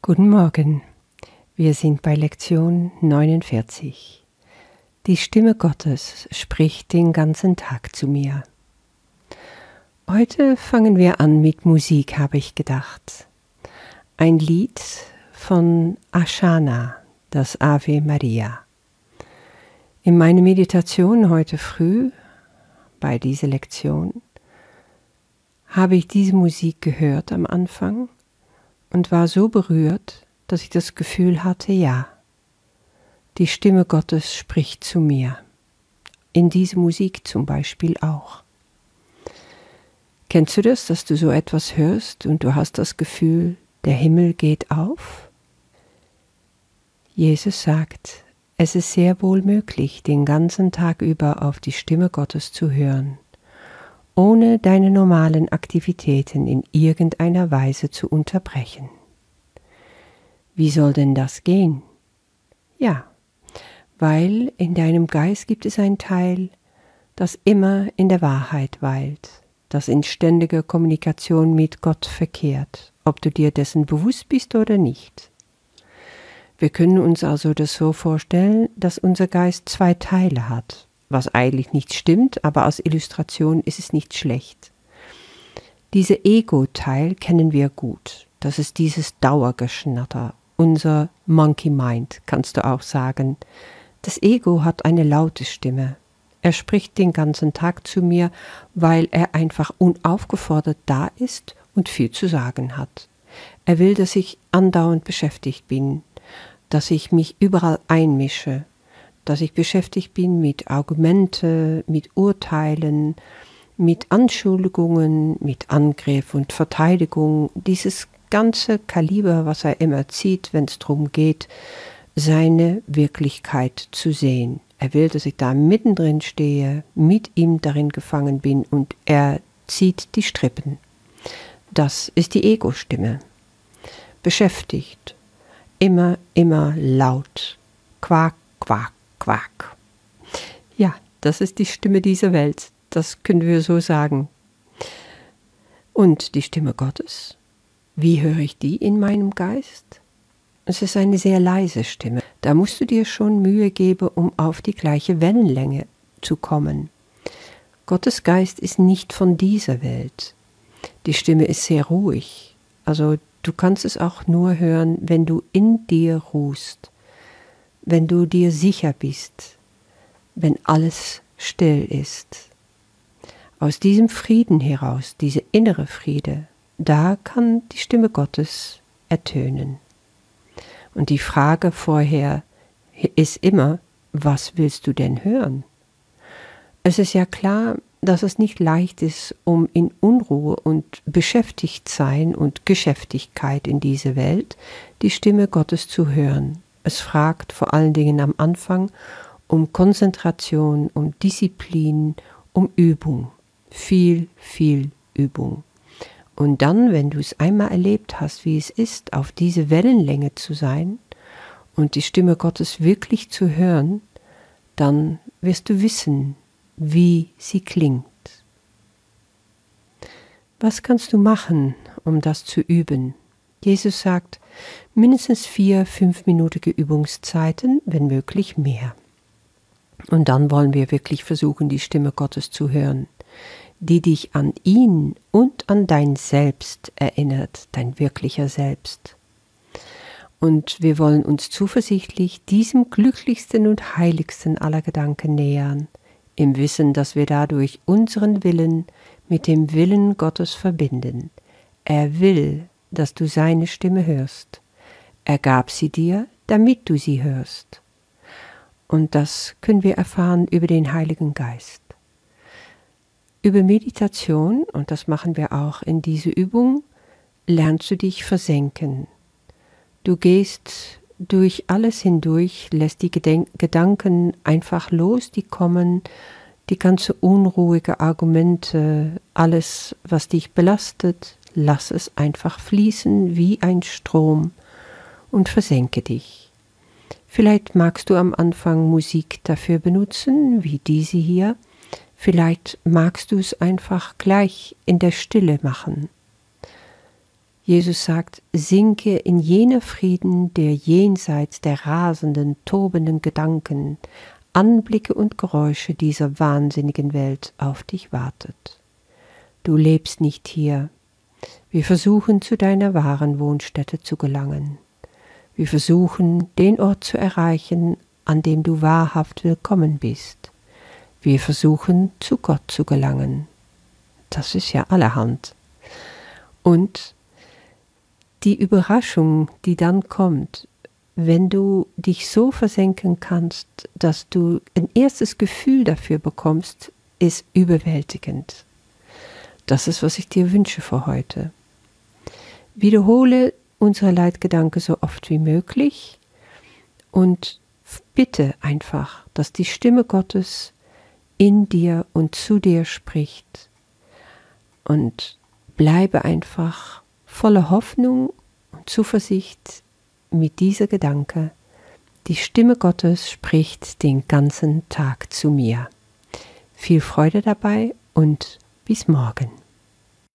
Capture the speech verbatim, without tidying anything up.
Guten Morgen, wir sind bei Lektion neunundvierzig. Die Stimme Gottes spricht den ganzen Tag zu mir. Heute fangen wir an mit Musik, habe ich gedacht. Ein Lied von Ashana, das Ave Maria. In meiner Meditation heute früh, bei dieser Lektion, habe ich diese Musik gehört am Anfang und war so berührt, dass ich das Gefühl hatte, ja, die Stimme Gottes spricht zu mir. In dieser Musik zum Beispiel auch. Kennst du das, dass du so etwas hörst und du hast das Gefühl, der Himmel geht auf? Jesus sagt, es ist sehr wohl möglich, den ganzen Tag über auf die Stimme Gottes zu hören, ohne deine normalen Aktivitäten in irgendeiner Weise zu unterbrechen. Wie soll denn das gehen? Ja, weil in deinem Geist gibt es einen Teil, das immer in der Wahrheit weilt, das in ständiger Kommunikation mit Gott verkehrt, ob du dir dessen bewusst bist oder nicht. Wir können uns also das so vorstellen, dass unser Geist zwei Teile hat, was eigentlich nicht stimmt, aber als Illustration ist es nicht schlecht. Dieser Ego-Teil kennen wir gut. Das ist dieses Dauergeschnatter, unser Monkey Mind, kannst du auch sagen. Das Ego hat eine laute Stimme. Er spricht den ganzen Tag zu mir, weil er einfach unaufgefordert da ist und viel zu sagen hat. Er will, dass ich andauernd beschäftigt bin, dass ich mich überall einmische, dass ich beschäftigt bin mit Argumente, mit Urteilen, mit Anschuldigungen, mit Angriff und Verteidigung, dieses ganze Kaliber, was er immer zieht, wenn es darum geht, seine Wirklichkeit zu sehen. Er will, dass ich da mittendrin stehe, mit ihm darin gefangen bin und er zieht die Strippen. Das ist die Ego-Stimme. Beschäftigt, immer, immer laut, Quak, Quak, Quak. Ja, das ist die Stimme dieser Welt, das können wir so sagen. Und die Stimme Gottes, wie höre ich die in meinem Geist? Es ist eine sehr leise Stimme, da musst du dir schon Mühe geben, um auf die gleiche Wellenlänge zu kommen. Gottes Geist ist nicht von dieser Welt. Die Stimme ist sehr ruhig, also du kannst es auch nur hören, wenn du in dir ruhst, wenn du dir sicher bist, wenn alles still ist. Aus diesem Frieden heraus, diese innere Friede, da kann die Stimme Gottes ertönen. Und die Frage vorher ist immer, was willst du denn hören? Es ist ja klar, dass es nicht leicht ist, um in Unruhe und Beschäftigtsein und Geschäftigkeit in dieser Welt die Stimme Gottes zu hören. Es fragt vor allen Dingen am Anfang um Konzentration, um Disziplin, um Übung. Viel, viel Übung. Und dann, wenn du es einmal erlebt hast, wie es ist, auf diese Wellenlänge zu sein und die Stimme Gottes wirklich zu hören, dann wirst du wissen, wie sie klingt. Was kannst du machen, um das zu üben? Jesus sagt, mindestens vier, fünfminütige Übungszeiten, wenn möglich mehr. Und dann wollen wir wirklich versuchen, die Stimme Gottes zu hören, die dich an ihn und an dein Selbst erinnert, dein wirklicher Selbst. Und wir wollen uns zuversichtlich diesem glücklichsten und heiligsten aller Gedanken nähern, im Wissen, dass wir dadurch unseren Willen mit dem Willen Gottes verbinden. Er will, dass du seine Stimme hörst. Er gab sie dir, damit du sie hörst. Und das können wir erfahren über den Heiligen Geist. Über Meditation, und das machen wir auch in dieser Übung, lernst du dich versenken. Du gehst durch alles hindurch, lässt die Gedenk- Gedanken einfach los, die kommen, die ganze unruhige Argumente, alles, was dich belastet, lass es einfach fließen wie ein Strom und versenke dich. Vielleicht magst du am Anfang Musik dafür benutzen, wie diese hier. Vielleicht magst du es einfach gleich in der Stille machen. Jesus sagt, sinke in jener Frieden, der jenseits der rasenden, tobenden Gedanken, Anblicke und Geräusche dieser wahnsinnigen Welt auf dich wartet. Du lebst nicht hier. Wir versuchen, zu deiner wahren Wohnstätte zu gelangen. Wir versuchen, den Ort zu erreichen, an dem du wahrhaft willkommen bist. Wir versuchen, zu Gott zu gelangen. Das ist ja allerhand. Und die Überraschung, die dann kommt, wenn du dich so versenken kannst, dass du ein erstes Gefühl dafür bekommst, ist überwältigend. Das ist, was ich dir wünsche für heute. Wiederhole unsere Leitgedanken so oft wie möglich und bitte einfach, dass die Stimme Gottes in dir und zu dir spricht. Und bleibe einfach voller Hoffnung und Zuversicht mit dieser Gedanke. Die Stimme Gottes spricht den ganzen Tag zu mir. Viel Freude dabei und bis morgen.